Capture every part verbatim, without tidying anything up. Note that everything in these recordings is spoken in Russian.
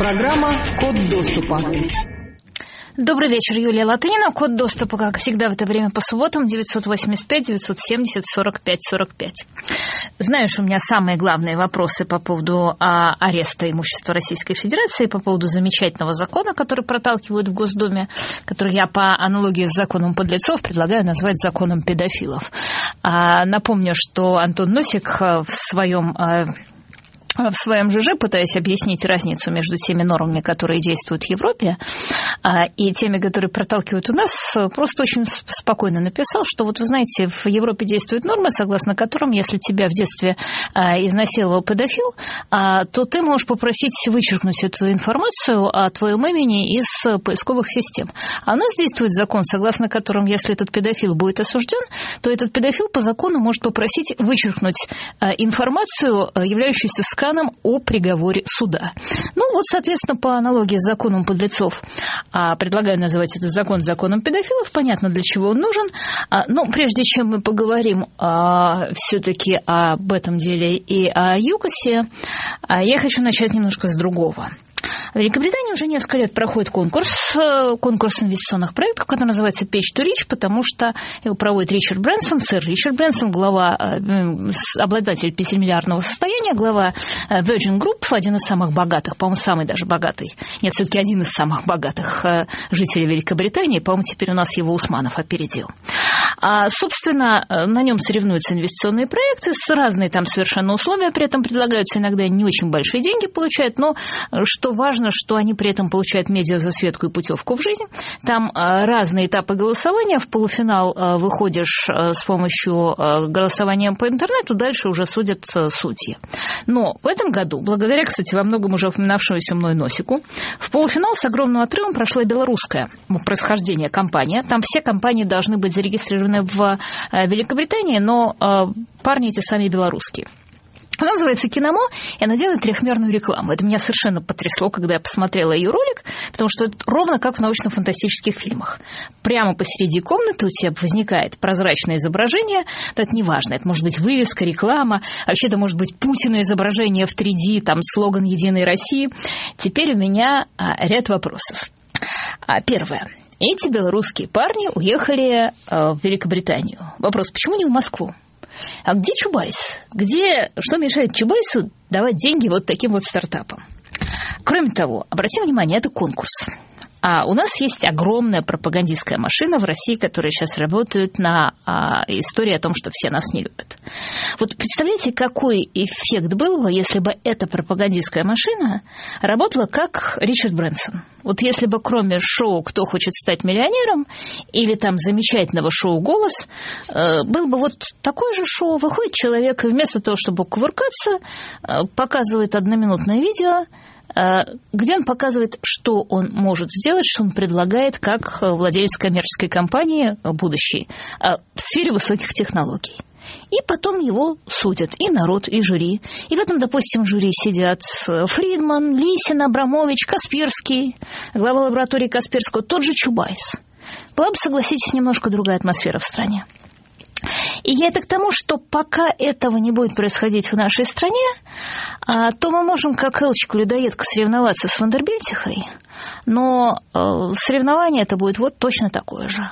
Программа «Код доступа». Добрый вечер, Юлия Латынина. Код доступа, как всегда, в это время по субботам девятьсот восемьдесят пять девятьсот семьдесят сорок пять сорок пять. Знаешь, у меня самые главные вопросы по поводу а, ареста имущества Российской Федерации, по поводу замечательного закона, который проталкивают в Госдуме, который я по аналогии с законом подлецов предлагаю назвать законом педофилов. А, напомню, что Антон Носик в своем... А, в своем ЖЖ, пытаясь объяснить разницу между теми нормами, которые действуют в Европе, и теми, которые проталкивают у нас, просто очень спокойно написал, что вот вы знаете, в Европе действуют нормы, согласно которым, если тебя в детстве изнасиловал педофил, то ты можешь попросить вычеркнуть эту информацию о твоем имени из поисковых систем. А у нас действует закон, согласно которому, если этот педофил будет осужден, то этот педофил по закону может попросить вычеркнуть информацию, являющуюся сканом о приговоре суда. Ну, вот, соответственно, по аналогии с законом подлецов, а, предлагаю называть этот закон законом педофилов, понятно, для чего он нужен. А, но прежде чем мы поговорим а, все-таки об этом деле и о ЮКОСе, а, я хочу начать немножко с другого. В Великобритании уже несколько лет проходит конкурс, конкурс инвестиционных проектов, который называется Pitch to Rich, потому что его проводит Ричард Брэнсон, сэр Ричард Брэнсон, глава, обладатель пятимиллиардного состояния, глава Virgin Group, один из самых богатых, по-моему, самый даже богатый, нет, все-таки один из самых богатых жителей Великобритании, по-моему, теперь у нас его Усманов опередил. А, собственно, на нем соревнуются инвестиционные проекты, с разные там совершенно условия при этом предлагаются, иногда не очень большие деньги получают, но что важно, что они при этом получают медиазасветку и путевку в жизнь. Там а, разные этапы голосования, в полуфинал а, выходишь а, с помощью а, голосования по интернету, дальше уже судят а, судьи. Но в этом году, благодаря, кстати, во многом уже упоминавшемуся мной Носику, в полуфинал с огромным отрывом прошла белорусская происхождение компания. Там все компании должны быть зарегистрированы в Великобритании, но парни эти сами белорусские. Она называется «Киномо», и она делает трехмерную рекламу. Это меня совершенно потрясло, когда я посмотрела ее ролик, потому что это ровно как в научно-фантастических фильмах. Прямо посреди комнаты у тебя возникает прозрачное изображение, но это не важно, это может быть вывеска, реклама, вообще это может быть Путина изображение в три дэ, там слоган «Единой России». Теперь у меня ряд вопросов. Первое. Эти белорусские парни уехали в Великобританию. Вопрос, почему не в Москву? А где Чубайс? Где, что мешает Чубайсу давать деньги вот таким вот стартапам? Кроме того, обратим внимание, это конкурс. А у нас есть огромная пропагандистская машина в России, которая сейчас работает на а, истории о том, что все нас не любят. Вот представляете, какой эффект был бы, если бы эта пропагандистская машина работала как Ричард Брэнсон? Вот если бы кроме шоу «Кто хочет стать миллионером» или там замечательного шоу «Голос», э, был бы вот такое же шоу, выходит человек, и вместо того, чтобы кувыркаться, э, показывает одноминутное видео, где он показывает, что он может сделать, что он предлагает как владелец коммерческой компании будущей в сфере высоких технологий. И потом его судят и народ, и жюри. И в этом, допустим, жюри сидят Фридман, Лисин, Абрамович, Касперский, глава лаборатории Касперского, тот же Чубайс. Была бы, согласитесь, немножко другая атмосфера в стране. И я это к тому, что пока этого не будет происходить в нашей стране, то мы можем, как Элчик-людоедка, соревноваться с Вандербильтихой, но соревнование это будет вот точно такое же.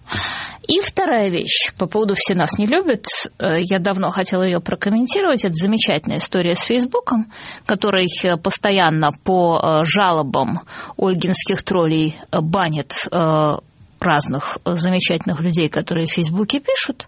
И вторая вещь по поводу «Все нас не любят», я давно хотела ее прокомментировать, это замечательная история с Фейсбуком, который постоянно по жалобам ольгинских троллей банит разных замечательных людей, которые в Фейсбуке пишут.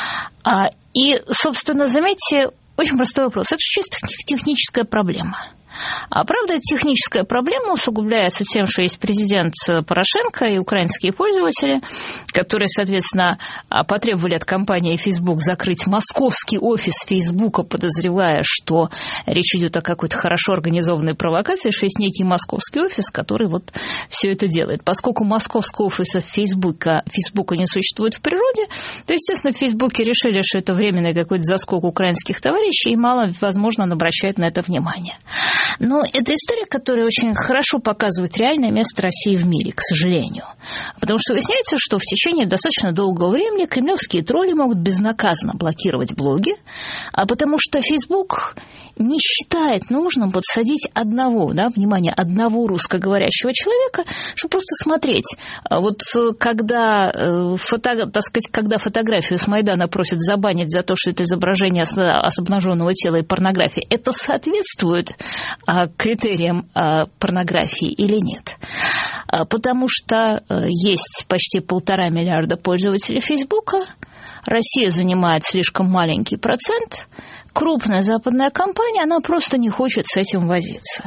И, собственно, заметьте, очень простой вопрос. Это же чисто техническая проблема. А правда, техническая проблема усугубляется тем, что есть президент Порошенко и украинские пользователи, которые, соответственно, потребовали от компании Facebook закрыть московский офис Фейсбука, подозревая, что речь идет о какой-то хорошо организованной провокации, что есть некий московский офис, который вот все это делает. Поскольку московского офиса Фейсбука, Фейсбука не существует в природе, то, естественно, в Фейсбуке решили, что это временный какой-то заскок украинских товарищей, и мало, возможно, он обращает на это внимание. Но это история, которая очень хорошо показывает реальное место России в мире, к сожалению. Потому что выясняется, что в течение достаточно долгого времени кремлевские тролли могут безнаказанно блокировать блоги, а потому что Facebook не считает нужным подсадить одного, да, внимание, одного русскоговорящего человека, чтобы просто смотреть. Вот когда, фото, так сказать, когда фотографию с Майдана просят забанить за то, что это изображение с обнаженного тела и порнографии, это соответствует критериям порнографии или нет? Потому что есть почти полтора миллиарда пользователей Фейсбука, Россия занимает слишком маленький процент, крупная западная компания, она просто не хочет с этим возиться.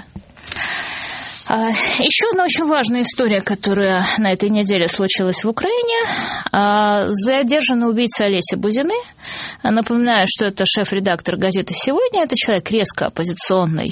Еще одна очень важная история, которая на этой неделе случилась в Украине. Задержана убийца Олеся Бузины. Напоминаю, что это шеф-редактор газеты «Сегодня». Это человек резко оппозиционный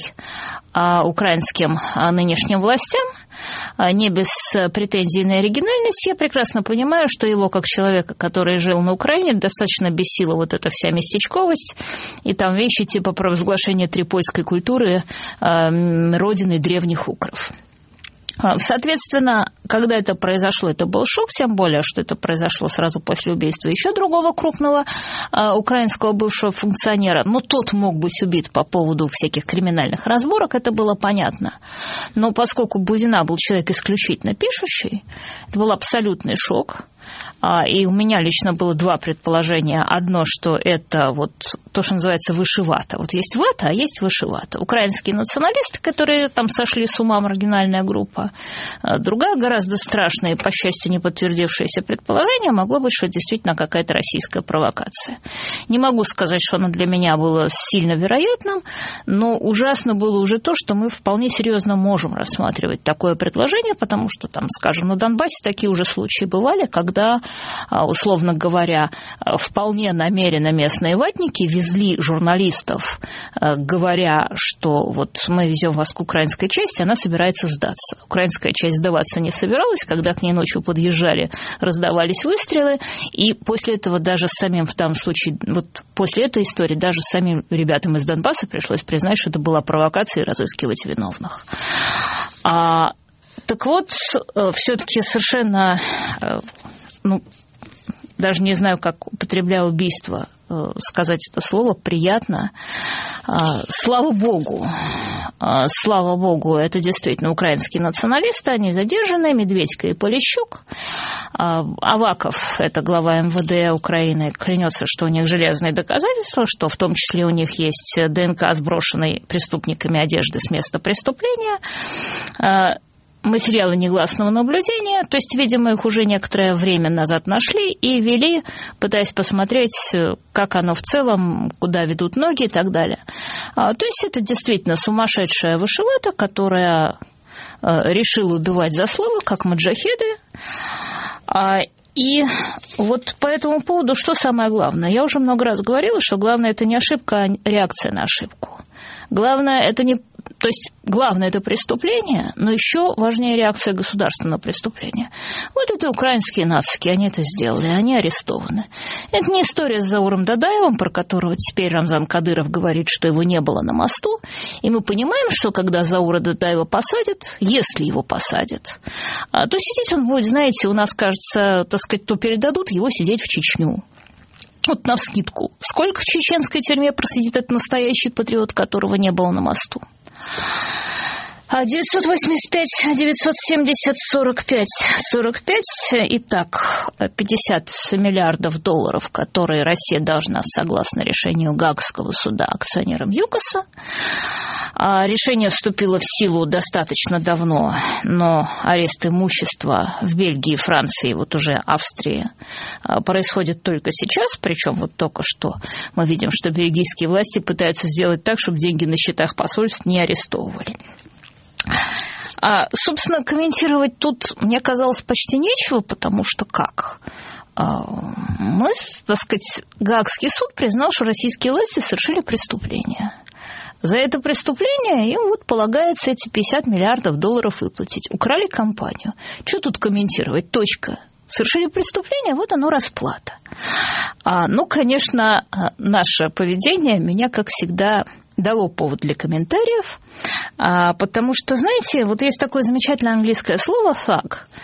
украинским нынешним властям, не без претензий на оригинальность. Я прекрасно понимаю, что его, как человека, который жил на Украине, достаточно бесила вот эта вся местечковость и там вещи типа провозглашения трипольской культуры родиной древних укров. Соответственно, когда это произошло, это был шок, тем более, что это произошло сразу после убийства еще другого крупного э, украинского бывшего функционера. Но тот мог быть убит по поводу всяких криминальных разборок, это было понятно. Но поскольку Бузина был человек исключительно пишущий, это был абсолютный шок. И у меня лично было два предположения. Одно, что это вот то, что называется вышивата. Вот есть вата, а есть вышивата. Украинские националисты, которые там сошли с ума, маргинальная группа. Другая, гораздо страшная, по счастью, не подтвердившееся предположение, могло быть, что действительно какая-то российская провокация. Не могу сказать, что оно для меня было сильно вероятным, но ужасно было уже то, что мы вполне серьезно можем рассматривать такое предложение, потому что, там, скажем, на Донбассе такие уже случаи бывали, когда, условно говоря, вполне намеренно местные ватники везли журналистов, говоря, что вот мы везем вас к украинской части, она собирается сдаться. Украинская часть сдаваться не собиралась, когда к ней ночью подъезжали, раздавались выстрелы, и после этого даже самим, в данном случае, вот после этой истории, даже самим ребятам из Донбасса пришлось признать, что это была провокация и разыскивать виновных. А, так вот, все-таки совершенно... ну, даже не знаю, как, употребляя убийство, сказать это слово, приятно. Слава Богу, слава Богу, это действительно украинские националисты, они задержаны, Медведько и Полищук. Аваков, это глава эм вэ дэ Украины, клянется, что у них железные доказательства, что в том числе у них есть ДНК, сброшенной преступниками одежды с места преступления, материалы негласного наблюдения, то есть, видимо, их уже некоторое время назад нашли и вели, пытаясь посмотреть, как оно в целом, куда ведут ноги и так далее. То есть это действительно сумасшедшая вышивата, которая решила убивать за слово, как маджахеды. И вот по этому поводу что самое главное? Я уже много раз говорила, что главное – это не ошибка, а реакция на ошибку. Главное – это не... То есть главное – это преступление, но еще важнее реакция государства на преступление. Вот это украинские нацики, они это сделали, они арестованы. Это не история с Зауром Дадаевым, про которого теперь Рамзан Кадыров говорит, что его не было на мосту. И мы понимаем, что когда Заура Дадаева посадят, если его посадят, то сидеть он будет, знаете, у нас, кажется, так сказать, то передадут его сидеть в Чечню. Вот навскидку. Сколько в чеченской тюрьме просидит этот настоящий патриот, которого не было на мосту? девятьсот восемьдесят пять девятьсот семьдесят сорок пять сорок пять. Итак, пятьдесят миллиардов долларов, которые Россия должна, согласно решению Гаагского суда, акционерам ЮКОСа. Решение вступило в силу достаточно давно, но арест имущества в Бельгии, Франции, вот уже Австрии происходит только сейчас, причем вот только что мы видим, что бельгийские власти пытаются сделать так, чтобы деньги на счетах посольств не арестовывали. А, собственно, комментировать тут мне казалось почти нечего, потому что как? А, мы, так сказать, Гаагский суд признал, что российские власти совершили преступление. За это преступление им вот полагается эти пятьдесят миллиардов долларов выплатить. Украли компанию. Что тут комментировать? Точка. Совершили преступление, вот оно расплата. А, ну, конечно, наше поведение меня, как всегда, дало повод для комментариев, а, потому что, знаете, вот есть такое замечательное английское слово «thug».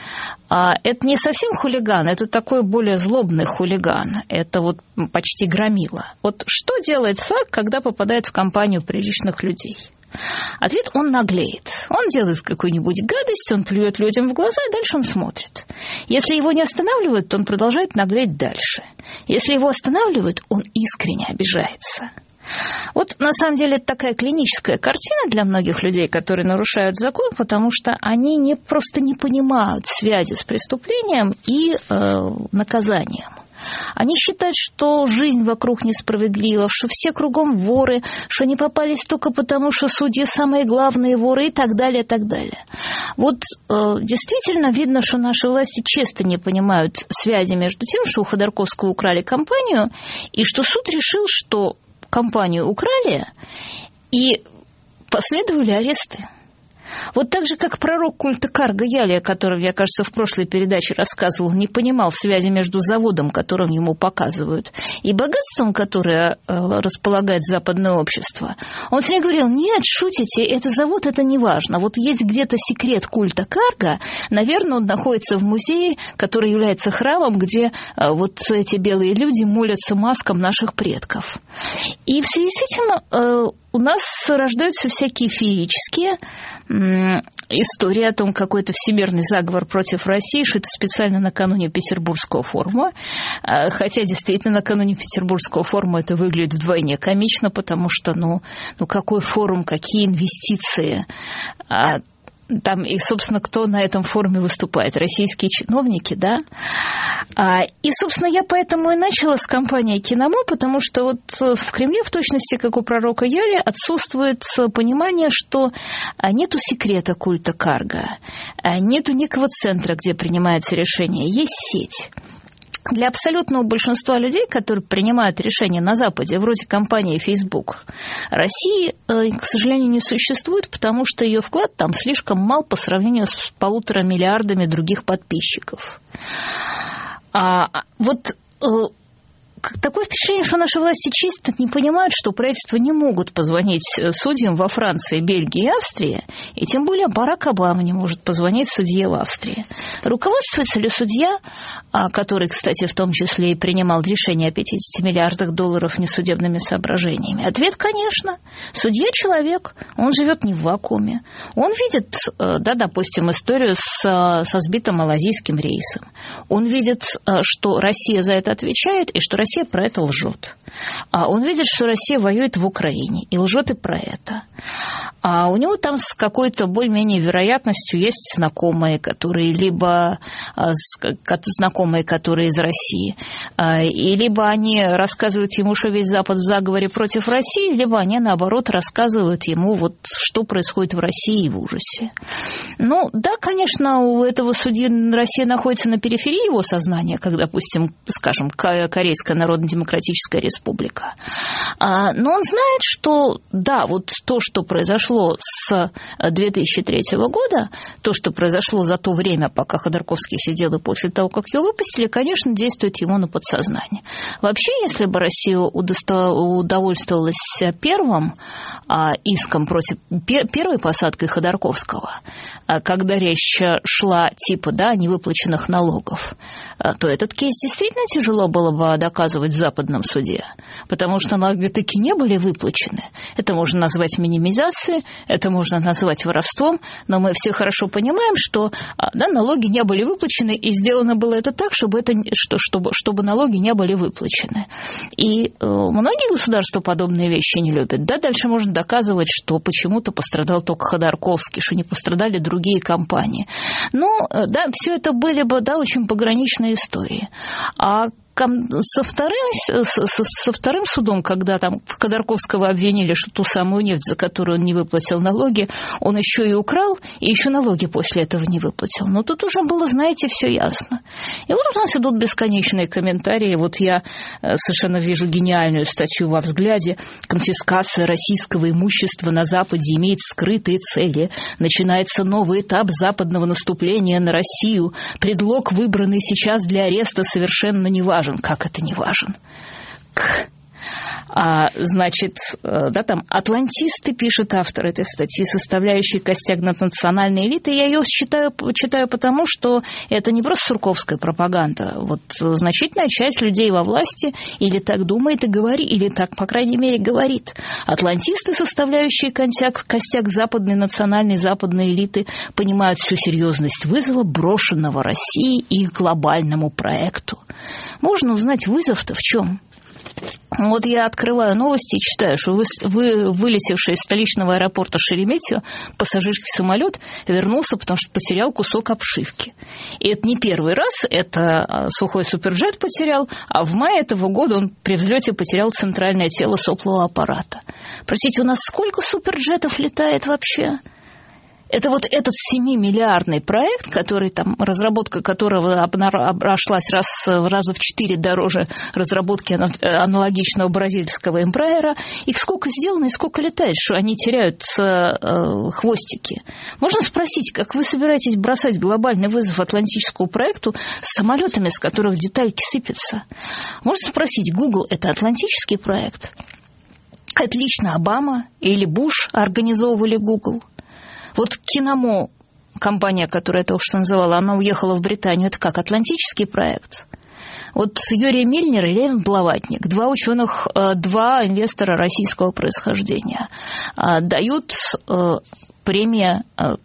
А это не совсем хулиган, это такой более злобный хулиган. Это вот почти громила. Вот что делает Флаг, когда попадает в компанию приличных людей? Ответ – он наглеет. Он делает какую-нибудь гадость, он плюет людям в глаза, и дальше он смотрит. Если его не останавливают, то он продолжает наглеть дальше. Если его останавливают, он искренне обижается. Вот, на самом деле, это такая клиническая картина для многих людей, которые нарушают закон, потому что они не, просто не понимают связи с преступлением и э, наказанием. Они считают, что жизнь вокруг несправедлива, что все кругом воры, что они попались только потому, что судьи самые главные воры и так далее, и так далее. Вот э, действительно видно, что наши власти часто не понимают связи между тем, что у Ходорковского украли компанию, и что суд решил, что компанию украли, и последовали аресты. Вот так же, как пророк культа Карга Яли, о котором я, кажется, в прошлой передаче рассказывал, не понимал связи между заводом, которым ему показывают, и богатством, которое э, располагает западное общество. Он все время говорил: нет, шутите, это завод, это не важно. Вот есть где-то секрет культа Карга, наверное, он находится в музее, который является храмом, где э, вот эти белые люди молятся маскам наших предков. И в связи с этим э, у нас рождаются всякие феерические история о том, какой-то всемирный заговор против России, что это специально накануне Петербургского форума. Хотя, действительно, накануне Петербургского форума это выглядит вдвойне комично, потому что, ну, ну какой форум, какие инвестиции. Там, и, собственно, кто на этом форуме выступает? Российские чиновники, да? И, собственно, я поэтому и начала с компании «Киномо», потому что вот в Кремле, в точности, как у пророка Яли, отсутствует понимание, что нету секрета культа Карга, нету некого центра, где принимается решение, есть сеть. Для абсолютного большинства людей, которые принимают решения на Западе, вроде компании Facebook, России, к сожалению, не существует, потому что ее вклад там слишком мал по сравнению с полутора миллиардами других подписчиков. А вот такое впечатление, что наши власти чисто не понимают, что правительства не могут позвонить судьям во Франции, Бельгии и Австрии, и тем более Барак Обама не может позвонить судье в Австрии. Руководствуется ли судья, который, кстати, в том числе и принимал решение о пятидесяти миллиардах долларов несудебными соображениями? Ответ, конечно. Судья – человек, он живет не в вакууме. Он видит, да, допустим, историю с, со сбитым малазийским рейсом. Он видит, что Россия за это отвечает, и что Россия Россия про это лжет. А он видит, что Россия воюет в Украине, и лжет и про это. А у него там с какой-то более-менее вероятностью есть знакомые, которые либо знакомые, которые из России, и либо они рассказывают ему, что весь Запад в заговоре против России, либо они, наоборот, рассказывают ему, вот, что происходит в России в ужасе. Ну, да, конечно, у этого судьи Россия находится на периферии его сознания, как, допустим, скажем, Корейская Народно-Демократическая Республика. Но он знает, что, да, вот то, что произошло с две тысячи третьего года, то, что произошло за то время, пока Ходорковский сидел, и после того, как ее выпустили, конечно, действует ему на подсознание. Вообще, если бы Россия удовольствовалась первым иском против первой посадкой Ходорковского, когда речь шла типа, да, невыплаченных налогов, то этот кейс действительно тяжело было бы доказывать в западном суде, потому что налоги таки не были выплачены. Это можно назвать минимизацией, это можно назвать воровством, но мы все хорошо понимаем, что, да, налоги не были выплачены, и сделано было это так, чтобы, это, чтобы, чтобы налоги не были выплачены. И э, многие государства подобные вещи не любят. Да, дальше можно доказывать, что почему-то пострадал только Ходорковский, что не пострадали другие компании. Но, да, все это были бы, да, очень пограничные истории. А со вторым, со, со вторым судом, когда там Ходорковского обвинили, что ту самую нефть, за которую он не выплатил налоги, он еще и украл, и еще налоги после этого не выплатил. Но тут уже было, знаете, все ясно. И вот у нас идут бесконечные комментарии. Вот я совершенно вижу гениальную статью во «Взгляде». Конфискация российского имущества на Западе имеет скрытые цели. Начинается новый этап западного наступления на Россию. Предлог, выбранный сейчас для ареста, совершенно не важен. Как это не важен? А, значит, да, там атлантисты, пишет автор этой статьи, составляющие костяк национальной элиты. Я ее считаю, читаю потому, что это не просто сурковская пропаганда. Вот значительная часть людей во власти или так думает и говорит, или так, по крайней мере, говорит. Атлантисты, составляющие костяк, костяк западной национальной западной элиты, понимают всю серьезность вызова, брошенного России и глобальному проекту. Можно узнать, вызов-то в чем? Вот я открываю новости и читаю, что вы, вы, вылетевший из столичного аэропорта Шереметьево пассажирский самолет вернулся, потому что потерял кусок обшивки. И это не первый раз, это сухой суперджет потерял, а в мае этого года он при взлете потерял центральное тело соплого аппарата. Простите, у нас сколько суперджетов летает вообще? Это вот этот семимиллиардный проект, который, там, разработка которого обошлась раз, раза в четыре дороже разработки аналогичного бразильского Embraer. Их сколько сделано и сколько летает, что они теряют э, хвостики. Можно спросить, как вы собираетесь бросать глобальный вызов атлантическому проекту с самолетами, с которых детальки сыпятся? Можно спросить, Google – это атлантический проект? Это лично Обама или Буш организовывали Google? Вот Киномо, компания, которая я только что называла, она уехала в Британию. Это как, атлантический проект? Вот Юрий Мильнер и Левин Блаватник, два ученых, два инвестора российского происхождения, дают премии,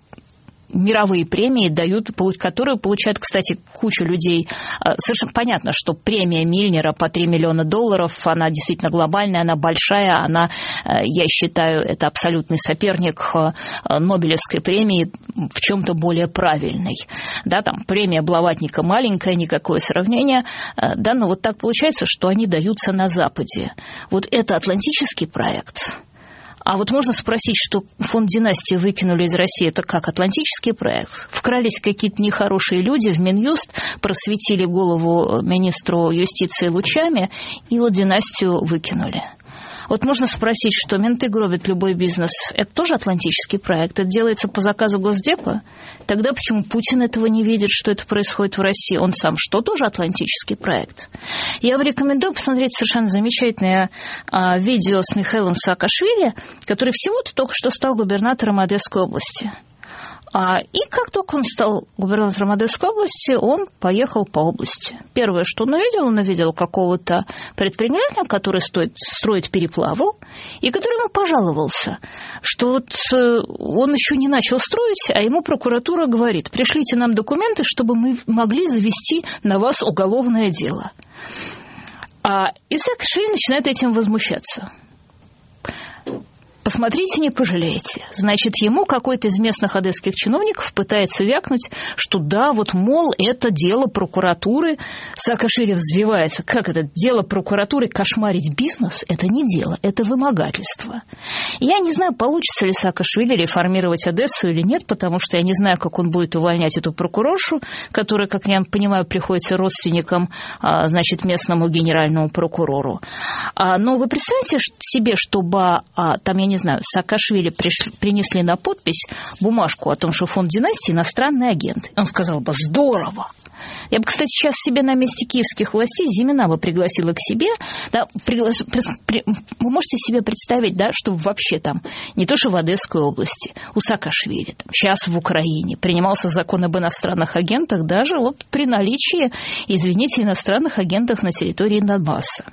мировые премии дают, которые получают, кстати, кучу людей. Совершенно понятно, что премия Мильнера по три миллиона долларов, она действительно глобальная, она большая, она, я считаю, это абсолютный соперник Нобелевской премии, в чем-то более правильной. Да, там премия Блаватника маленькая, никакое сравнение, да, но вот так получается, что они даются на Западе. Вот это атлантический проект. А вот можно спросить, что фонд «Династии» выкинули из России, это как, атлантический проект? Вкрались какие-то нехорошие люди в Минюст, просветили голову министру юстиции лучами, и вот «Династию» выкинули. Вот можно спросить, что менты гробят любой бизнес. Это тоже атлантический проект? Это делается по заказу Госдепа? Тогда почему Путин этого не видит, что это происходит в России? Он сам что, тоже атлантический проект? Я вам рекомендую посмотреть совершенно замечательное а, видео с Михаилом Саакашвили, который всего-то только что стал губернатором Одесской области. И как только он стал губернатором Одесской области, он поехал по области. Первое, что он увидел, он увидел какого-то предпринимателя, который стоит, строит переплаву, и который ему пожаловался, что вот он еще не начал строить, а ему прокуратура говорит: пришлите нам документы, чтобы мы могли завести на вас уголовное дело. А Саакашвили начинает этим возмущаться. Посмотрите, не пожалеете. Значит, ему какой-то из местных одесских чиновников пытается вякнуть, что да, вот, мол, это дело прокуратуры. Саакашвили взвивается. Как это? Дело прокуратуры кошмарить бизнес? Это не дело, это вымогательство. Я не знаю, получится ли Саакашвили реформировать Одессу или нет, потому что я не знаю, как он будет увольнять эту прокуроршу, которая, как я понимаю, приходится родственникам, значит, местному генеральному прокурору. Но вы представляете себе, чтобы там, я не Не знаю, Саакашвили пришли, принесли на подпись бумажку о том, что фонд «Династии» иностранный агент. Он сказал бы: здорово. Я бы, кстати, сейчас себе на месте киевских властей Зимина бы пригласила к себе. Да, приглас... при... Вы можете себе представить, да, что вообще там, не то что в Одесской области, у Саакашвили, там, сейчас в Украине принимался закон об иностранных агентах даже вот при наличии, извините, иностранных агентов на территории Донбасса.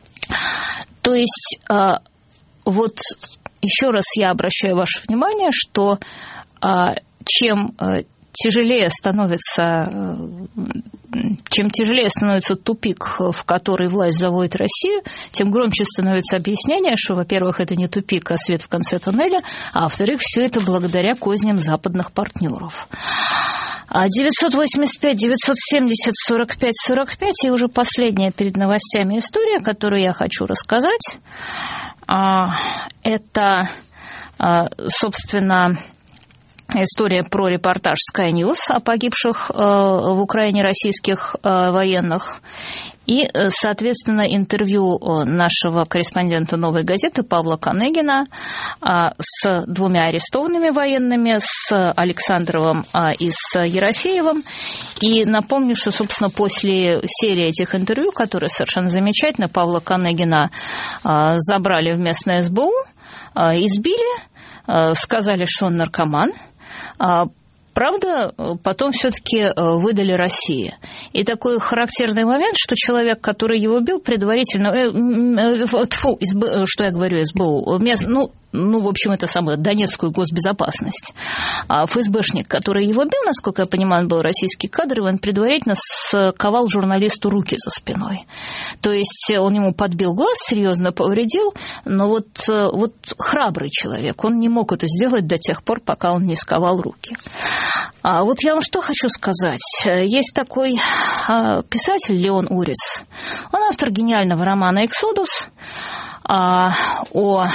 То есть, вот... Еще раз я обращаю ваше внимание, что а, чем а, тяжелее становится, а, чем тяжелее становится тупик, в который власть заводит Россию, тем громче становится объяснение, что, во-первых, это не тупик, а свет в конце тоннеля, а во-вторых, все это благодаря козням западных партнеров. девятьсот восемьдесят пять девятьсот семьдесят сорок пять сорок пять, и уже последняя перед новостями история, которую я хочу рассказать. Это, собственно, история про репортаж Sky News о погибших в Украине российских военных. И, соответственно, интервью нашего корреспондента «Новой газеты» Павла Конегина с двумя арестованными военными, с Александровым и с Ерофеевым. И напомню, что, собственно, после серии этих интервью, которые совершенно замечательно, Павла Конегина забрали в местное эс бэ у, избили, сказали, что он наркоман. Правда, потом все-таки выдали России. И такой характерный момент, что человек, который его бил, предварительно... Э, фу, СБ, что я говорю, эс бэ у, ну, ну, в общем, это самое, Донецкую госбезопасность. А эф эс бэшник, который его бил, насколько я понимаю, он был российский кадр, и он предварительно сковал журналисту руки за спиной. То есть он ему подбил глаз, серьезно повредил, но вот, вот храбрый человек, он не мог это сделать до тех пор, пока он не сковал руки. А вот я вам что хочу сказать. Есть такой писатель Леон Урис. Он автор гениального романа «Эксодус», о...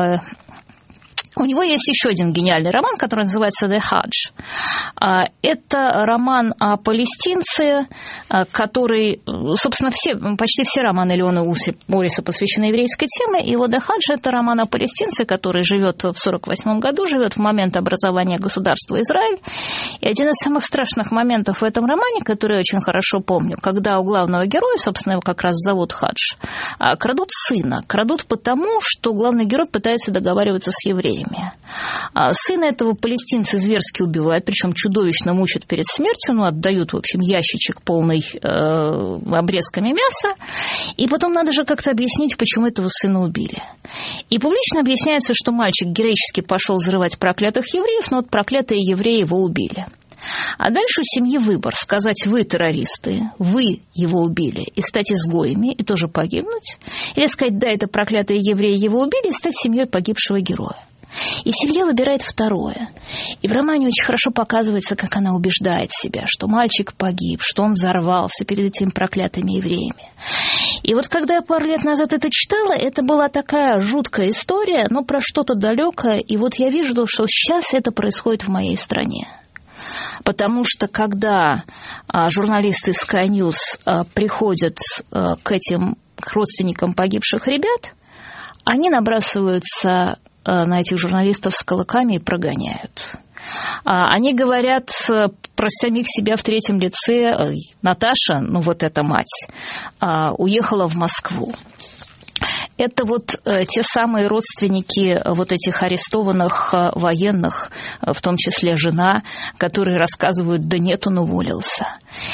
У него есть еще один гениальный роман, который называется «The Hajj». Это роман о палестинце, который, собственно, все, почти все романы Леона Уриса посвящены еврейской теме. И вот «The Hajj» – это роман о палестинце, который живет в сорок восьмом году, живет в момент образования государства Израиль. И один из самых страшных моментов в этом романе, который я очень хорошо помню, когда у главного героя, собственно, его как раз зовут Хадж, крадут сына. Крадут потому, что главный герой пытается договариваться с евреями. Сына этого палестинца зверски убивают, причем чудовищно мучат перед смертью, ну, отдают, в общем, ящичек полный э, обрезками мяса, и потом надо же как-то объяснить, почему этого сына убили. И публично объясняется, что мальчик героически пошел взрывать проклятых евреев, но вот проклятые евреи его убили. А дальше у семьи выбор: сказать: вы террористы, вы его убили, и стать изгоями, и тоже погибнуть, или сказать: да, это проклятые евреи его убили, и стать семьей погибшего героя. И семья выбирает второе. И в романе очень хорошо показывается, как она убеждает себя, что мальчик погиб, что он взорвался перед этими проклятыми евреями. И вот когда я пару лет назад это читала, это была такая жуткая история, но про что-то далекое. И вот я вижу, что сейчас это происходит в моей стране. Потому что когда а, журналисты Sky News а, приходят а, к этим к родственникам погибших ребят, они набрасываются на этих журналистов с кулаками и прогоняют. Они говорят про самих себя в третьем лице. Наташа, ну вот эта мать, уехала в Москву. Это вот те самые родственники вот этих арестованных военных, в том числе жена, которые рассказывают: да нет, он уволился.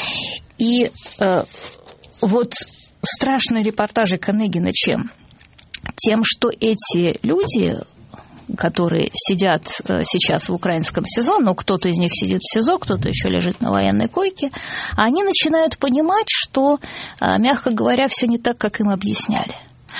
И вот страшные репортажи Конегина чем? Тем, что эти люди, которые сидят сейчас в украинском СИЗО, но кто-то из них сидит в СИЗО, кто-то еще лежит на военной койке, они начинают понимать, что, мягко говоря, все не так, как им объясняли.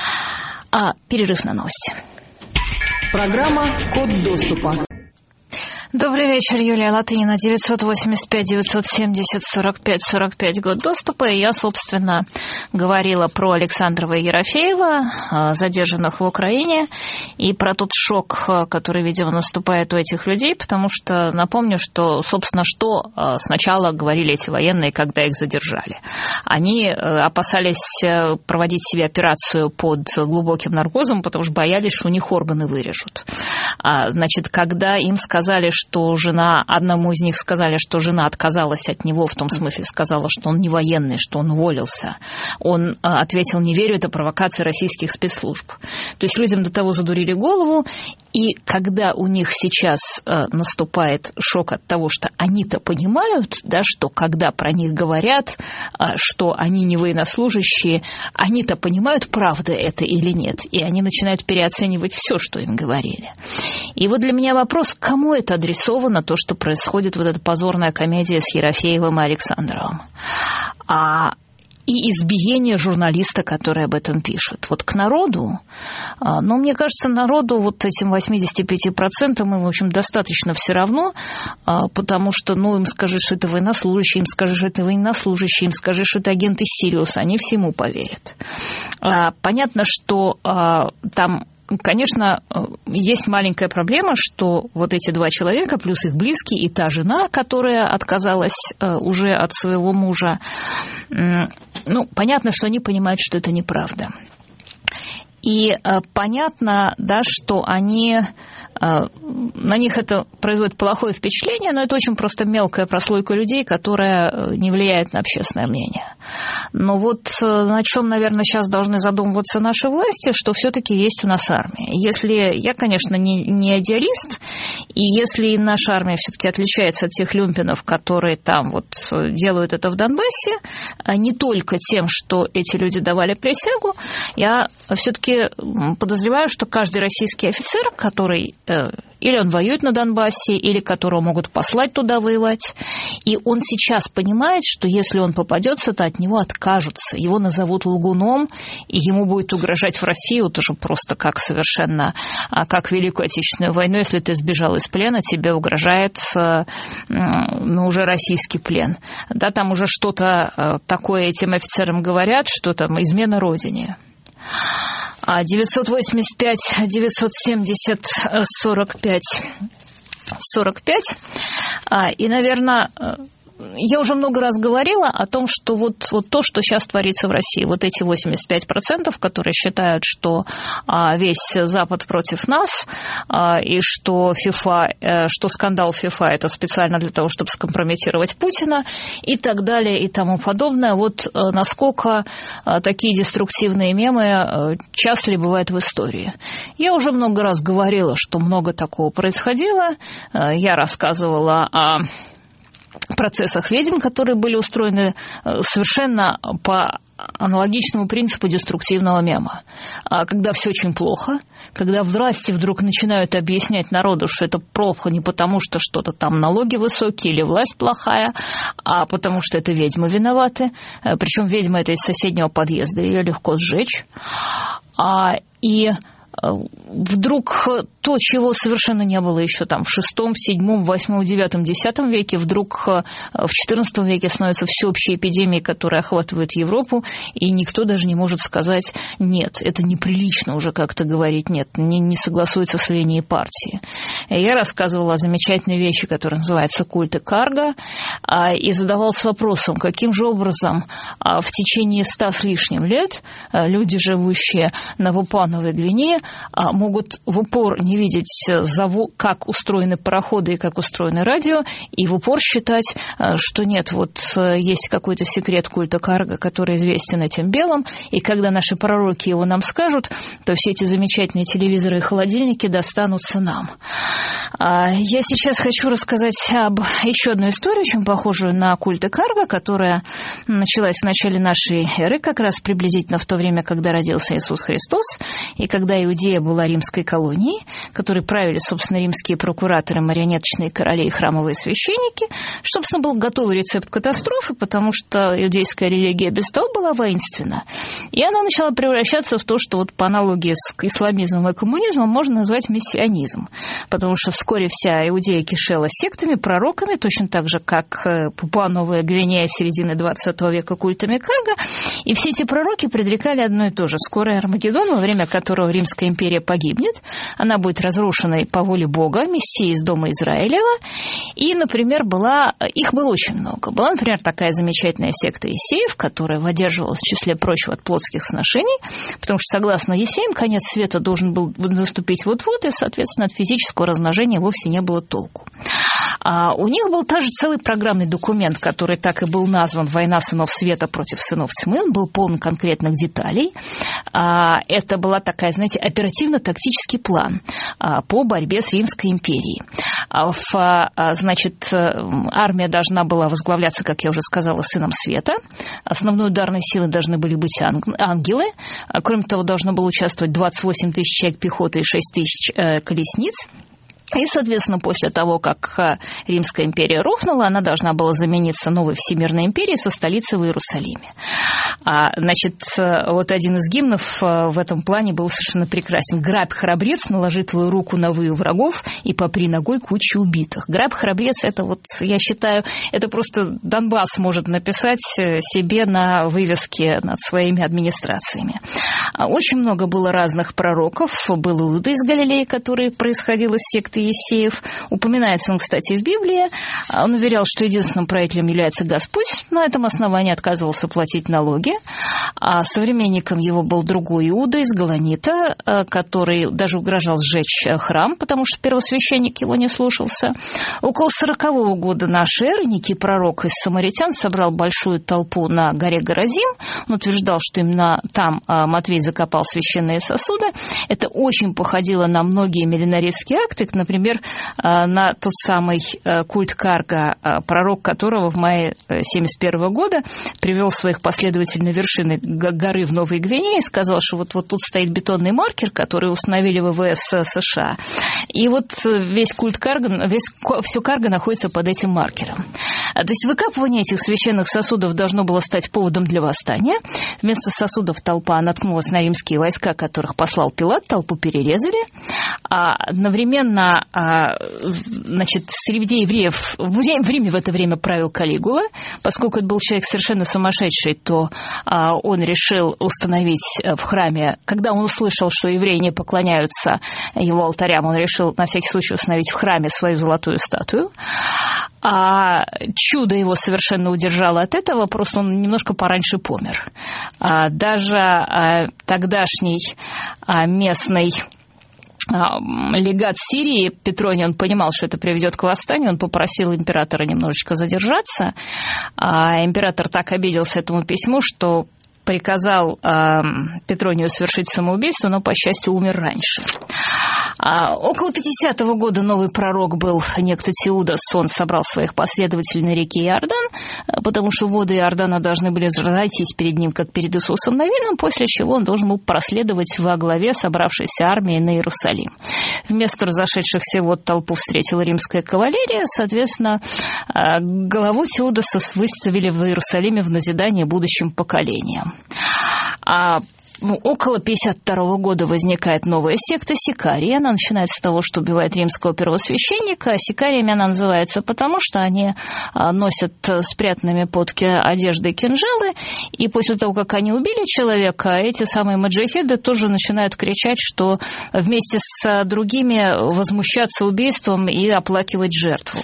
А перерыв на новости. Программа «Код доступа». Добрый вечер, Юлия Латынина, девятьсот восемьдесят пять девятьсот семьдесят сорок пять сорок пять, год доступа. И я, собственно, говорила про Александрова и Ерофеева, задержанных в Украине, и про тот шок, который, видимо, наступает у этих людей, потому что напомню, что, собственно, что сначала говорили эти военные, когда их задержали. Они опасались проводить себе операцию под глубоким наркозом, потому что боялись, что у них органы вырежут. Значит, когда им сказали, что жена, одному из них сказали, что жена отказалась от него, в том смысле сказала, что он не военный, что он уволился, он ответил: не верю, это провокация российских спецслужб. То есть людям до того задурили голову, и когда у них сейчас наступает шок от того, что они-то понимают, да, что когда про них говорят, что они не военнослужащие, они-то понимают, правда это или нет, и они начинают переоценивать все, что им говорили. И вот для меня вопрос: кому это адресовано, то, что происходит, вот эта позорная комедия с Ерофеевым и Александровым? А, и избиение журналиста, который об этом пишет. Вот к народу, ну, мне кажется, народу, вот этим восемьдесят пять процентов, им, в общем, достаточно все равно, потому что, ну, им скажи, что это военнослужащий, им скажи, что это военнослужащий, им скажи, что это агент из Сириуса, они всему поверят. Понятно, что там конечно, есть маленькая проблема, что вот эти два человека, плюс их близкие, и та жена, которая отказалась уже от своего мужа, ну, понятно, что они понимают, что это неправда. И понятно, да, что они... На них это производит плохое впечатление, но это очень просто мелкая прослойка людей, которая не влияет на общественное мнение. Но вот на чем, наверное, сейчас должны задумываться наши власти, что все-таки есть у нас армия. Если я, конечно, не, не идеалист, и если наша армия все-таки отличается от тех люмпинов, которые там вот делают это в Донбассе, не только тем, что эти люди давали присягу, я все-таки подозреваю, что каждый российский офицер, который или он воюет на Донбассе, или которого могут послать туда воевать. И он сейчас понимает, что если он попадется, то от него откажутся. Его назовут лгуном, и ему будет угрожать в России вот уже просто как совершенно, как Великую Отечественную войну. Если ты сбежал из плена, тебе угрожает ну, уже российский плен. Да, там уже что-то такое этим офицерам говорят, что там измена Родине. девятьсот восемьдесят пять девятьсот семьдесят сорок пять сорок пять. И, наверное, я уже много раз говорила о том, что вот, вот то, что сейчас творится в России, вот эти восемьдесят пять процентов, которые считают, что весь Запад против нас, и что FIFA, что скандал FIFA – это специально для того, чтобы скомпрометировать Путина, и так далее, и тому подобное. Вот насколько такие деструктивные мемы часто ли бывают в истории. Я уже много раз говорила, что много такого происходило. Я рассказывала о процессах ведьм, которые были устроены совершенно по аналогичному принципу деструктивного мема. Когда все очень плохо, когда власти вдруг начинают объяснять народу, что это плохо не потому, что что-то там налоги высокие или власть плохая, а потому что это ведьмы виноваты. Причем ведьма это из соседнего подъезда, ее легко сжечь. И вдруг то, чего совершенно не было еще там в шестом, седьмом, восьмом, девятом, десятом веке, вдруг в четырнадцатом веке становится всеобщей эпидемией, которая охватывает Европу, и никто даже не может сказать «нет, это неприлично уже как-то говорить, нет, не, не согласуется с линией партии». Я рассказывала о замечательной вещи, которая называется «Культ Карга», и задавалась вопросом, каким же образом в течение ста с лишним лет люди, живущие на Папуа-Новой Гвинее, могут в упор не видеть, как устроены пароходы и как устроено радио, и в упор считать, что нет, вот есть какой-то секрет культа Карга, который известен этим белым, и когда наши пророки его нам скажут, то все эти замечательные телевизоры и холодильники достанутся нам. Я сейчас хочу рассказать об еще одной истории, очень похожую на культ Карга, которая началась в начале нашей эры, как раз приблизительно в то время, когда родился Иисус Христос, и когда Иудея была римской колонией, которой правили, собственно, римские прокураторы, марионеточные короли и храмовые священники. Собственно, был готовый рецепт катастрофы, потому что иудейская религия без того была воинственна. И она начала превращаться в то, что вот по аналогии с исламизмом и коммунизмом можно назвать мессианизм. Потому что вскоре вся Иудея кишела сектами, пророками, точно так же, как Папуа-Новая Гвинея середины двадцатого века культами Карга. И все эти пророки предрекали одно и то же. Скорый Армагеддон, во время которого Римская империя погибнет, она будет разрушена по воле Бога, Мессии из дома Израилева. И, например, была, их было очень много. Была, например, такая замечательная секта Есеев, которая выдерживалась, в числе прочего, от плотских сношений, потому что, согласно Есеям, конец света должен был наступить вот-вот, и, соответственно, от физического размножения вовсе не было толку. А у них был также целый программный документ, который так и был назван «Война сынов света против сынов тьмы». Он был полон конкретных деталей. Это была такая, знаете, оперативно-тактический план по борьбе с Римской империей. Значит, армия должна была возглавляться, как я уже сказала, сыном света. Основной ударной силой должны были быть ангелы. Кроме того, должно было участвовать двадцать восемь тысяч человек пехоты и шесть тысяч колесниц. И, соответственно, после того, как Римская империя рухнула, она должна была замениться новой Всемирной империей со столицей в Иерусалиме. А, значит, вот один из гимнов в этом плане был совершенно прекрасен. «Грабь, храбрец, наложи твою руку на выю врагов и попри ногой кучу убитых». Грабь, храбрец, это вот, я считаю, это просто Донбасс может написать себе на вывеске над своими администрациями. Очень много было разных пророков. Был Иуда из Галилеи, который происходил из секты Иисеев. Упоминается он, кстати, в Библии. Он уверял, что единственным правителем является Господь. На этом основании отказывался платить налоги. А современником его был другой Иуда из Галанита, который даже угрожал сжечь храм, потому что первосвященник его не слушался. Около сорокового года нашей эры некий пророк из самаритян собрал большую толпу на горе Горазим. Он утверждал, что именно там Матвей закопал священные сосуды. Это очень походило на многие миллинаристские акты, например, на тот самый культ Карга, пророк которого в мае семьдесят первого года привел своих последователей на вершины горы в Новой Гвинее и сказал, что вот, вот тут стоит бетонный маркер, который установили ВВС США. И вот весь культ Карга, весь, все Карга находится под этим маркером. То есть выкапывание этих священных сосудов должно было стать поводом для восстания. Вместо сосудов толпа наткнулась на римские войска, которых послал Пилат, толпу перерезали. А одновременно, значит, среди евреев в Риме в это время правил Калигула. Поскольку это был человек совершенно сумасшедший, то он решил установить в храме, когда он услышал, что евреи не поклоняются его алтарям, он решил на всякий случай установить в храме свою золотую статую. А чудо его совершенно удержало от этого, просто он немножко пораньше помер. А даже а, тогдашний а, местный легат Сирии Петроний, он понимал, что это приведет к восстанию, он попросил императора немножечко задержаться. А император так обиделся этому письму, что приказал э, Петронию совершить самоубийство, но, по счастью, умер раньше. А около пятидесятого года новый пророк был некто Теудос. Он собрал своих последователей на реке Иордан, потому что воды Иордана должны были разойтись перед ним, как перед Иисусом Навином, после чего он должен был проследовать во главе собравшейся армии на Иерусалим. Вместо разошедшихся вод толпу встретила римская кавалерия. Соответственно, голову Теудоса выставили в Иерусалиме в назидание будущим поколениям. А Ну, около пятьдесят второго года возникает новая секта Сикарии. Она начинается с того, что убивает римского первосвященника. Сикариями она называется потому, что они носят спрятанными под одеждой кинжалы, и после того, как они убили человека, эти самые маджахеды тоже начинают кричать, что вместе с другими возмущаться убийством и оплакивать жертву.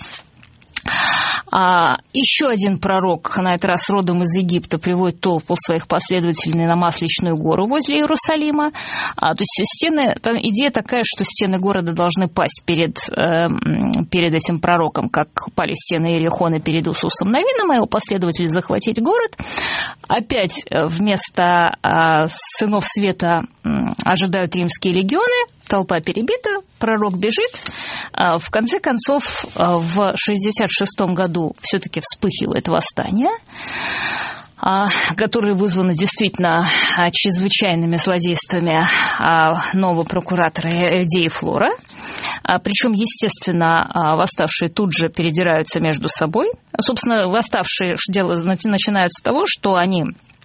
А еще один пророк, на этот раз родом из Египта, приводит толпу своих последователей на Масличную гору возле Иерусалима. А, то есть стены, там идея такая, что стены города должны пасть перед, э, перед этим пророком, как пали стены Иерихона перед Иисусом Навином, а его последователи захватить город. Опять вместо э, сынов света э, ожидают римские легионы. Толпа перебита, пророк бежит. В конце концов, в шестьдесят шестом году все-таки вспыхивает восстание, которое вызвано действительно чрезвычайными злодействами нового прокуратора Эдеи Флора. Причем, естественно, восставшие тут же передираются между собой. Собственно, восставшие дело начинают с того, что они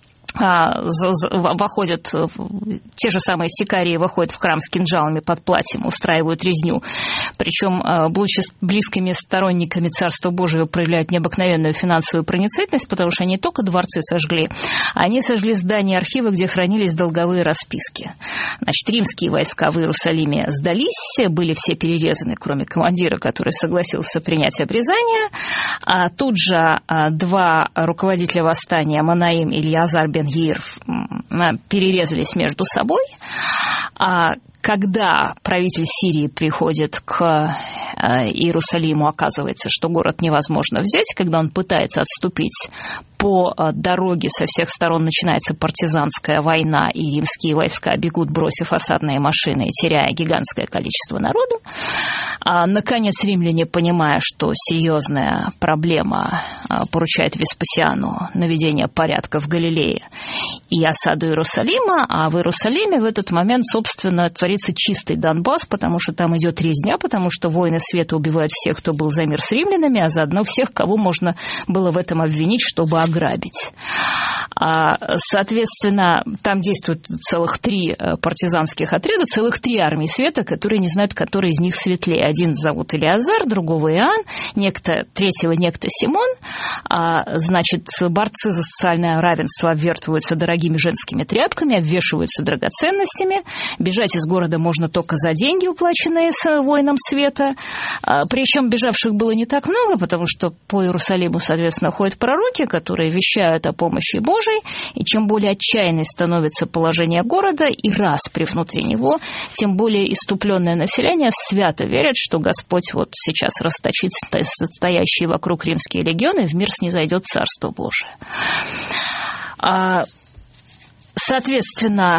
выходят, те же самые сикарии выходят в храм с кинжалами под платьем, устраивают резню. Причем, будучи близкими сторонниками Царства Божьего, проявляют необыкновенную финансовую проницательность, потому что они не только дворцы сожгли, они сожгли здания архива, где хранились долговые расписки. Значит, римские войска в Иерусалиме сдались, были все перерезаны, кроме командира, который согласился принять обрезание. А тут же два руководителя восстания, Манаим и Ильязар бен Яир, перерезались между собой. А когда правитель Сирии приходит к Иерусалиму, оказывается, что город невозможно взять, когда он пытается отступить по дороге, со всех сторон начинается партизанская война, и римские войска бегут, бросив осадные машины и теряя гигантское количество народу. А, наконец, римляне, понимая, что серьезная проблема, поручает Веспасиану наведение порядка в Галилее и осаду Иерусалима, а в Иерусалиме в этот момент, собственно, творится чистый Донбасс, потому что там идет резня, потому что воины света убивают всех, кто был за мир с римлянами, а заодно всех, кого можно было в этом обвинить, чтобы ограбить. Соответственно, там действуют целых три партизанских отряда, целых три армии света, которые не знают, который из них светлее. Один зовут Илиазар, другого Иоанн, некто, третьего некто Симон. Значит, борцы за социальное равенство обвертываются дорогими женскими тряпками, обвешиваются драгоценностями. Бежать из города можно только за деньги, уплаченные с воинам света. Причем бежавших было не так много, потому что по Иерусалиму, соответственно, ходят пророки, которые вещают о помощи Божией. И чем более отчаянной становится положение города и распри внутри него, тем более иступленное население свято верит, что Господь вот сейчас расточит стоящие вокруг римские легионы, и в мир снизойдет Царство Божие. Соответственно,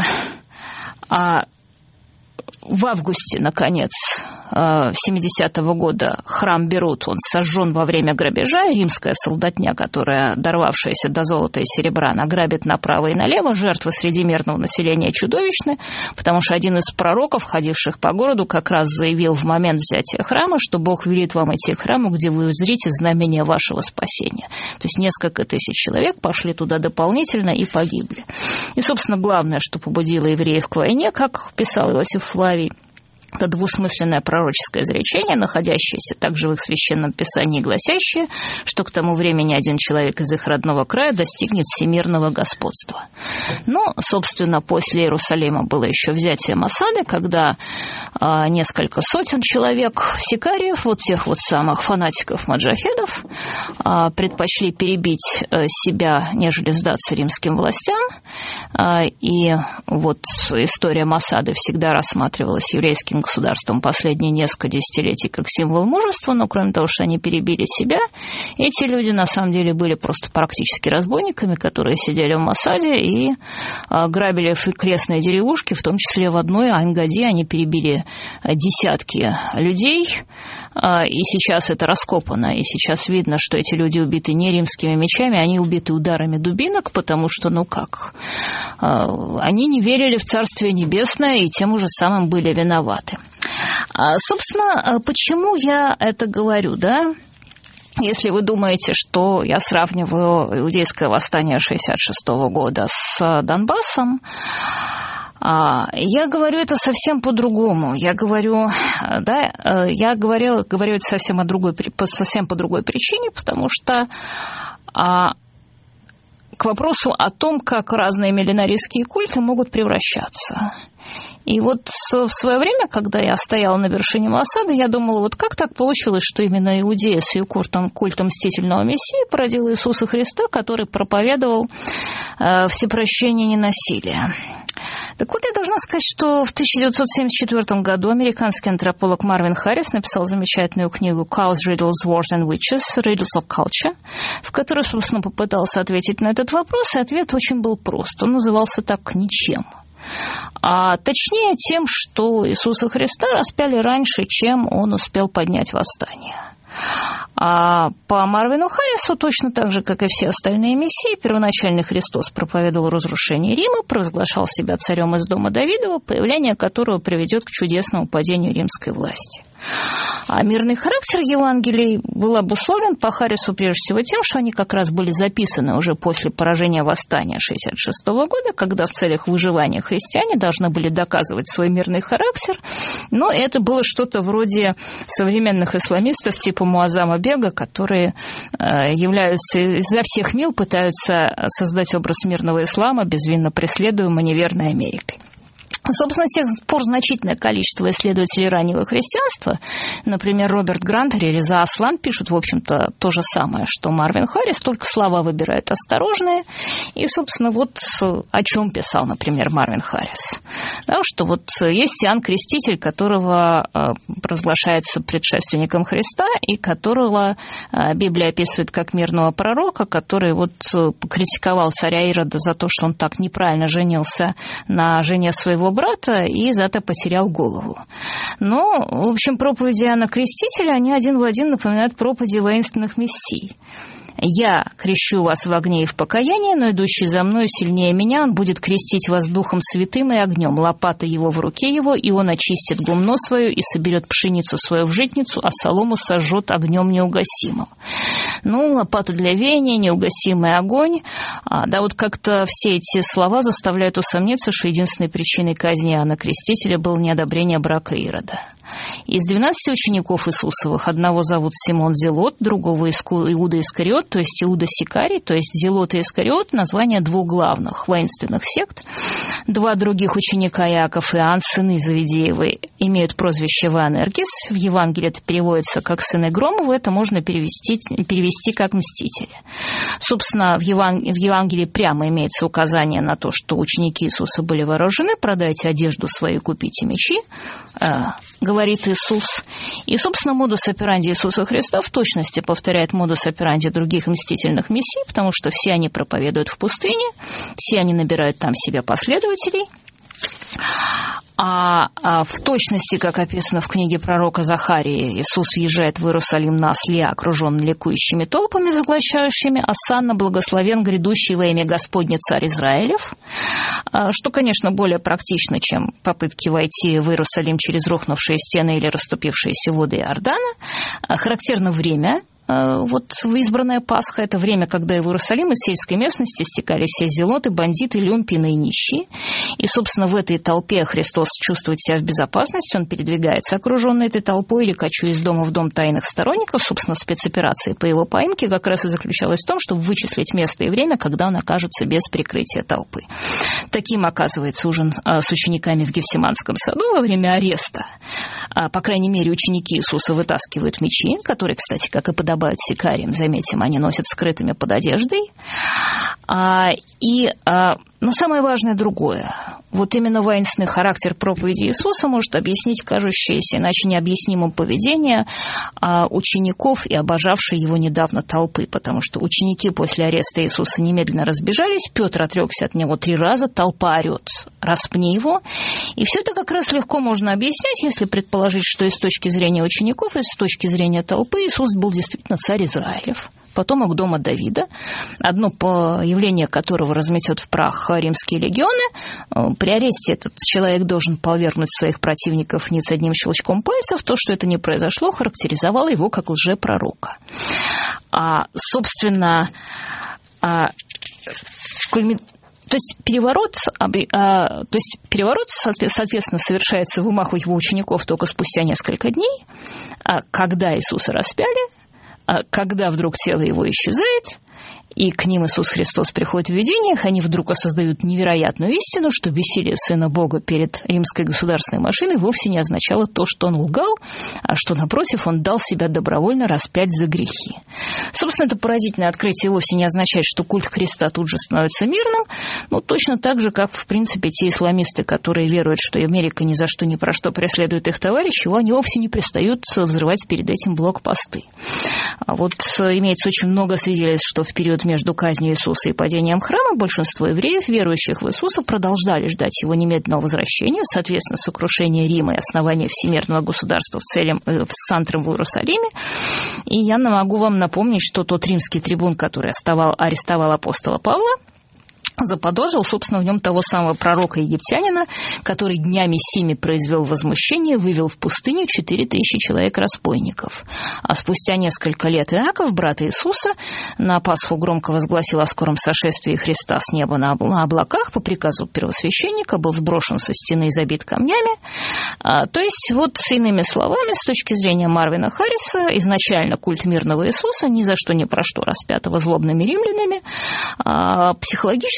в августе, наконец, семидесятого года храм берут, он сожжен во время грабежа, и римская солдатня, которая, дорвавшаяся до золота и серебра, награбит направо и налево, жертвы среди мирного населения чудовищны, потому что один из пророков, ходивших по городу, как раз заявил в момент взятия храма, что Бог велит вам идти к храму, где вы узрите знамение вашего спасения. То есть несколько тысяч человек пошли туда дополнительно и погибли. И, собственно, главное, что побудило евреев к войне, как писал Иосиф Флавий, это двусмысленное пророческое изречение, находящееся также в их священном писании, гласящее, что к тому времени один человек из их родного края достигнет всемирного господства. Но, собственно, после Иерусалима было еще взятие Масады, когда а, несколько сотен человек, сикариев, вот тех вот самых фанатиков-маджахедов, а, предпочли перебить а, себя, нежели сдаться римским властям. А, и вот история Масады всегда рассматривалась еврейским государством последние несколько десятилетий как символ мужества, но кроме того, что они перебили себя, эти люди на самом деле были просто практически разбойниками, которые сидели в Масаде и а, грабили крестные деревушки, в том числе в одной Айн-Гади они перебили десятки людей, а, и сейчас это раскопано, и сейчас видно, что эти люди убиты не римскими мечами, они убиты ударами дубинок, потому что, ну как, а, они не верили в Царствие Небесное и тем уже самым были виноваты. А, собственно, почему я это говорю, да? Если вы думаете, что я сравниваю иудейское восстание шестьдесят шестого года с Донбассом, я говорю это совсем по-другому. Я говорю, да, я говорю, говорю это совсем, о другой, совсем по другой причине, потому что а, к вопросу о том, как разные миллинаристские культы могут превращаться. И вот в свое время, когда я стояла на вершине Масады, я думала, вот как так получилось, что именно Иудея с ее культом, культом мстительного Мессии породила Иисуса Христа, который проповедовал э, всепрощение и ненасилие. Так вот, я должна сказать, что в тысяча девятьсот семьдесят четвёртом году американский антрополог Марвин Харрис написал замечательную книгу «Cows, Riddles, Wars and Witches. Riddles of Culture», в которой, собственно, попытался ответить на этот вопрос, и ответ очень был прост. Он назывался так «Ничем». А точнее тем, что Иисуса Христа распяли раньше, чем он успел поднять восстание. А по Марвину Харрису, точно так же, как и все остальные мессии, первоначальный Христос проповедовал разрушение Рима, провозглашал себя царем из дома Давидова, появление которого приведет к чудесному падению римской власти. А мирный характер Евангелий был обусловлен по Харрису прежде всего тем, что они как раз были записаны уже после поражения восстания шестьдесят шестого года, когда в целях выживания христиане должны были доказывать свой мирный характер, но это было что-то вроде современных исламистов типа Муаззама Бега, которые являются изо всех мил, пытаются создать образ мирного ислама, безвинно преследуемого неверной Америкой. Собственно, с тех пор значительное количество исследователей раннего христианства, например, Роберт Грантер или Реза Аслан, пишут, в общем-то, то же самое, что Марвин Харрис, только слова выбирает осторожные. И, собственно, вот о чем писал, например, Марвин Харрис. Да, что вот есть Иоанн Креститель, которого разглашается предшественником Христа, и которого Библия описывает как мирного пророка, который вот критиковал царя Ирода за то, что он так неправильно женился на жене своего брата и за это потерял голову. Но, в общем, проповеди Иоанна Крестителя, они один в один напоминают проповеди воинственных мессий. «Я крещу вас в огне и в покаянии, но идущий за мною сильнее меня, он будет крестить вас Духом Святым и огнем, лопата его в руке его, и он очистит гумно свое и соберет пшеницу свою в житницу, а солому сожжет огнем неугасимым». Ну, лопата для веяния, неугасимый огонь. А, да, вот как-то все эти слова заставляют усомниться, что единственной причиной казни Иоанна Крестителя было неодобрение брака Ирода. Из двенадцати учеников Иисусовых одного зовут Симон Зелот, другого Иуда Искариот, то есть Иуда Сикарий, то есть Зелот и Искариот, название двух главных воинственных сект. Два других ученика, Иаков и Иоанн, сыны Завидеевы, имеют прозвище Ваанергис. В Евангелии это переводится как «сыны Громовы», это можно перевести, перевести как «мстители». Собственно, в Евангелии, в Евангелии прямо имеется указание на то, что ученики Иисуса были вооружены: «Продайте одежду свою, купите мечи», говорит Иисус. И, собственно, модус операнди Иисуса Христа в точности повторяет модус операнди других мстительных мессий, потому что все они проповедуют в пустыне, все они набирают там себе последователей. А, а в точности, как описано в книге пророка Захарии, Иисус въезжает в Иерусалим на осле, окруженный ликующими толпами, заглощающими: «Осанна, благословен грядущий во имя Господне царь Израилев», что, конечно, более практично, чем попытки войти в Иерусалим через рухнувшие стены или расступившиеся воды Иордана. Характерно время. Вот избранная Пасха – это время, когда в Иерусалим из сельской местности стекались все зелоты, бандиты, люмпины и нищие. И, собственно, в этой толпе Христос чувствует себя в безопасности, он передвигается окруженный этой толпой или кочуя из дома в дом тайных сторонников. Собственно, спецоперация по его поимке как раз и заключалась в том, чтобы вычислить место и время, когда он окажется без прикрытия толпы. Таким оказывается ужин с учениками в Гефсиманском саду во время ареста. По крайней мере, ученики Иисуса вытаскивают мечи, которые, кстати, как и подобают сикариям, заметим, они носят скрытыми под одеждой. И, но самое важное другое. Вот именно воинственный характер проповеди Иисуса может объяснить кажущееся иначе необъяснимым поведение учеников и обожавшей его недавно толпы, потому что ученики после ареста Иисуса немедленно разбежались, Петр отрекся от него три раза, толпа орет: «Распни его». И все это как раз легко можно объяснять, если предположить, что и с точки зрения учеников, и с точки зрения толпы Иисус был действительно царь Израилев, потомок дома Давида, одно появление которого разметет в прах римские легионы. При аресте этот человек должен повергнуть своих противников вниз одним щелчком пальцев. То, что это не произошло, характеризовало его как лжепророка. А, собственно, а, кульми... То есть переворот, то есть переворот, соответственно, совершается в умах его учеников только спустя несколько дней, когда Иисуса распяли, когда вдруг тело его исчезает, и к ним Иисус Христос приходит в видениях, они вдруг осознают невероятную истину, что бессилие Сына Бога перед римской государственной машиной вовсе не означало то, что он лгал, а что, напротив, он дал себя добровольно распять за грехи. Собственно, это поразительное открытие вовсе не означает, что культ Христа тут же становится мирным, но точно так же, как, в принципе, те исламисты, которые веруют, что Америка ни за что ни про что преследует их товарищей, они вовсе не перестают взрывать перед этим блокпосты. А вот имеется очень много свидетельств, что в период между казнью Иисуса и падением храма большинство евреев, верующих в Иисуса, продолжали ждать его немедленного возвращения, соответственно, сокрушения Рима и основания всемирного государства в целом, в центре в Иерусалиме. И я могу вам напомнить, что тот римский трибун, который арестовал, арестовал апостола Павла, заподозрил, собственно, в нем того самого пророка-египтянина, который днями сими произвел возмущение, вывел в пустыню четыре тысячи человек-разбойников. А спустя несколько лет Иаков, брат Иисуса, на Пасху громко возгласил о скором сошествии Христа с неба на облаках по приказу первосвященника, был сброшен со стены и забит камнями. А, то есть, вот, иными словами, с точки зрения Марвина Харриса, изначально культ мирного Иисуса, ни за что ни про что распятого злобными римлянами, а, психологически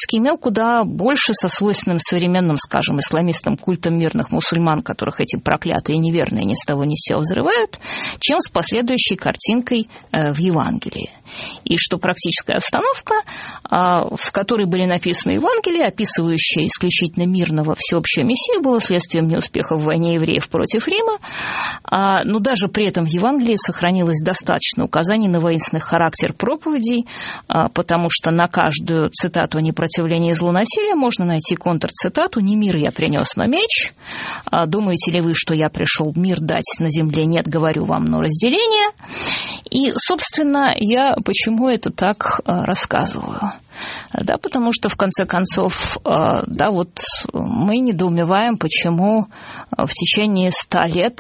фактически имел куда больше со свойственным современным, скажем, исламистам культом мирных мусульман, которых эти проклятые неверные ни с того ни с сего взрывают, чем с последующей картинкой в Евангелии. И что практическая обстановка, в которой были написаны Евангелия, описывающая исключительно мирного всеобщего мессию, была следствием неуспеха в войне евреев против Рима, но даже при этом в Евангелии сохранилось достаточно указаний на воинственный характер проповедей, потому что на каждую цитату о непротивлении злу насилия можно найти контрцитату «Не мир я принес, но меч», «Думаете ли вы, что я пришел мир дать на земле? Нет, говорю вам, но разделение». И, собственно, я почему это так рассказываю? Да, потому что, в конце концов, да, вот мы недоумеваем, почему в течение ста лет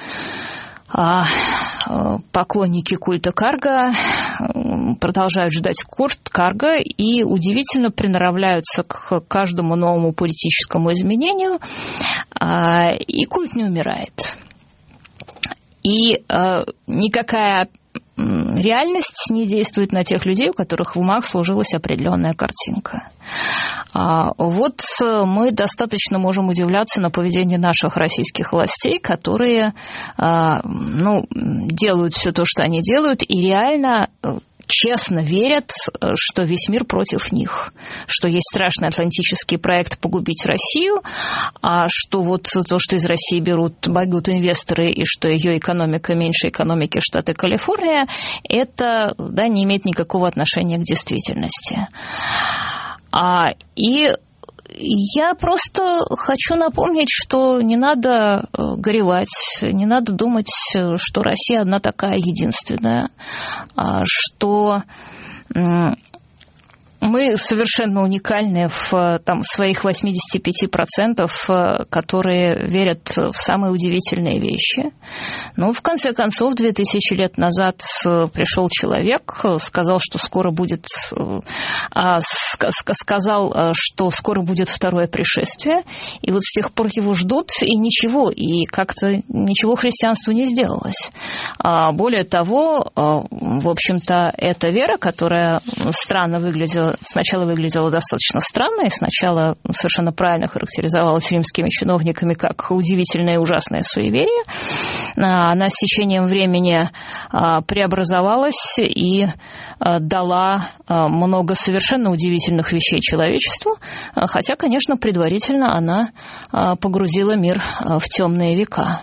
поклонники культа Карга продолжают ждать культ Карга и удивительно приноравливаются к каждому новому политическому изменению, и культ не умирает. И никакая реальность не действует на тех людей, у которых в умах сложилась определенная картинка. Вот мы достаточно можем удивляться на поведение наших российских властей, которые, ну, делают все то, что они делают, и реально честно верят, что весь мир против них, что есть страшный атлантический проект погубить Россию, а что вот то, что из России берут, бегут инвесторы, и что ее экономика меньше экономики штата Калифорния, это, да, не имеет никакого отношения к действительности. А, и я просто хочу напомнить, что не надо горевать, не надо думать, что Россия одна такая единственная, что мы совершенно уникальны в там, своих восемьдесят пять процентов, которые верят в самые удивительные вещи. Но, в конце концов, две тысячи лет назад пришел человек, сказал, что скоро будет, сказал, что скоро будет второе пришествие, и вот с тех пор его ждут, и ничего, и как-то ничего христианству не сделалось. Более того, в общем-то, эта вера, которая странно выглядела, сначала выглядела достаточно странно, и сначала совершенно правильно характеризовалась римскими чиновниками как удивительное и ужасное суеверие, она с течением времени преобразовалась и дала много совершенно удивительных вещей человечеству, хотя, конечно, предварительно она погрузила мир в темные века.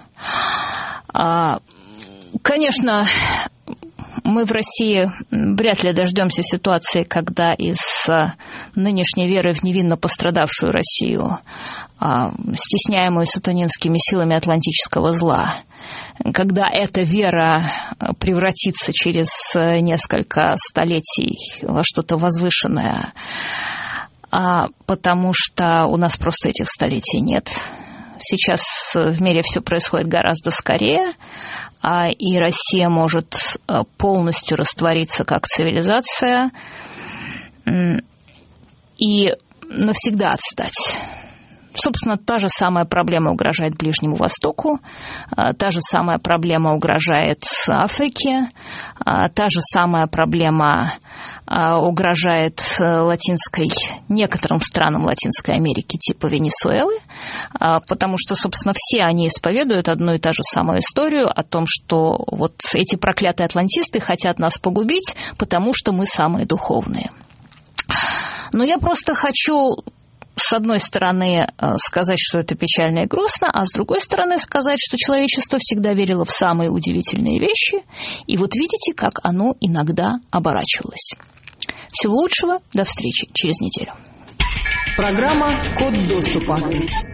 Конечно, мы в России вряд ли дождемся ситуации, когда из нынешней веры в невинно пострадавшую Россию, стесняемую сатанинскими силами атлантического зла, когда эта вера превратится через несколько столетий во что-то возвышенное, потому что у нас просто этих столетий нет. Сейчас в мире все происходит гораздо скорее, и Россия может полностью раствориться как цивилизация и навсегда отстать. Собственно, та же самая проблема угрожает Ближнему Востоку, та же самая проблема угрожает Африке, та же самая проблема угрожает латинской, некоторым странам Латинской Америки типа Венесуэлы, потому что, собственно, все они исповедуют одну и ту же самую историю о том, что вот эти проклятые атлантисты хотят нас погубить, потому что мы самые духовные. Но я просто хочу, с одной стороны, сказать, что это печально и грустно, а с другой стороны сказать, что человечество всегда верило в самые удивительные вещи, и вот видите, как оно иногда оборачивалось. Всего лучшего, до встречи через неделю. Программа «Код доступа».